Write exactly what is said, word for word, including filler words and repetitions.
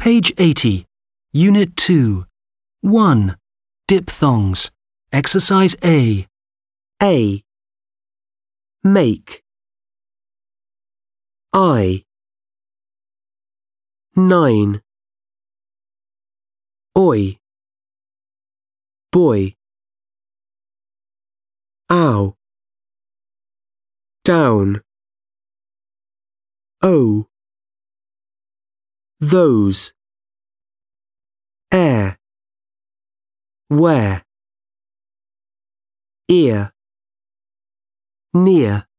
Page eighty, Unit two. one. Diphthongs. Exercise A. A. Make. I. Nine. Oi. Boy. Ow. Down. O. Those. Air. Where. Ear. Near.